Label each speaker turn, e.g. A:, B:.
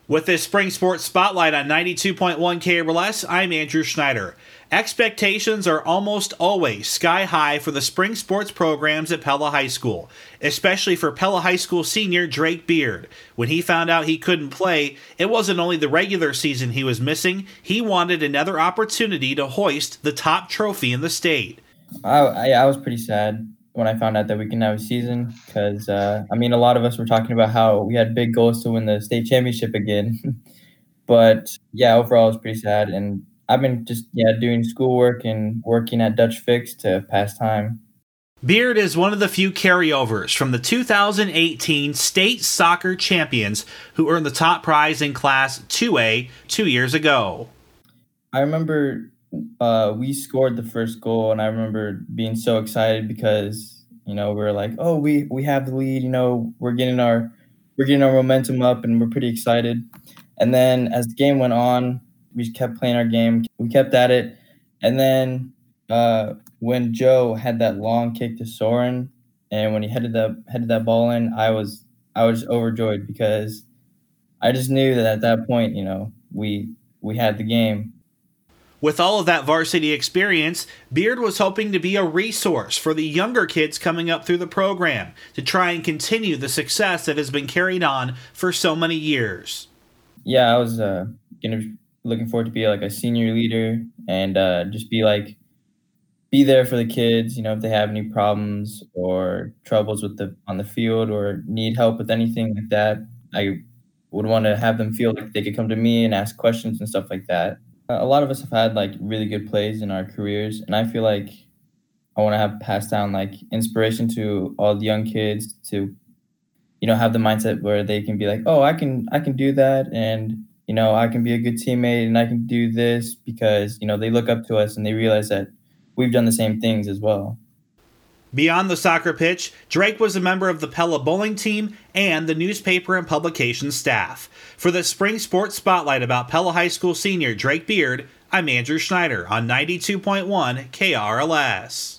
A: With this spring sports spotlight on 92.1 KRLS, I'm Andrew Schneider. Expectations are almost always sky high for the spring sports programs at Pella High School, especially for Pella High School senior Drake Beard. When he found out he couldn't play, it wasn't only the regular season he was missing, he wanted another opportunity to hoist the top trophy in the state.
B: I was pretty sad when I found out that we can have a season because, a lot of us were talking about how we had big goals to win the state championship again. But, yeah, overall, it was pretty sad. And I've been just, doing schoolwork and working at Dutch Fix to pass time.
A: Beard is one of the few carryovers from the 2018 state soccer champions who earned the top prize in Class 2A 2 years ago.
B: I remember we scored the first goal, and I remember being so excited because, we were like, oh, we have the lead, we're getting our momentum up, and we're pretty excited. And then as the game went on, we just kept playing our game. We kept at it. And then when Joe had that long kick to Soren, and when he headed that ball in, I was just overjoyed because I just knew that at that point, we had the game.
A: With all of that varsity experience, Beard was hoping to be a resource for the younger kids coming up through the program to try and continue the success that has been carried on for so many years.
B: Yeah, I was looking forward to be like a senior leader and just be there for the kids, if they have any problems or troubles on the field or need help with anything like that. I would want to have them feel like they could come to me and ask questions and stuff like that. A lot of us have had really good plays in our careers, and I feel like I want to have passed down inspiration to all the young kids to, have the mindset where they can be like, oh, I can do that, and I can be a good teammate, and I can do this because they look up to us and they realize that we've done the same things as well.
A: Beyond the soccer pitch, Drake was a member of the Pella bowling team and the newspaper and publication staff. For the Spring Sports Spotlight about Pella High School senior Drake Beard, I'm Andrew Schneider on 92.1 KRLS.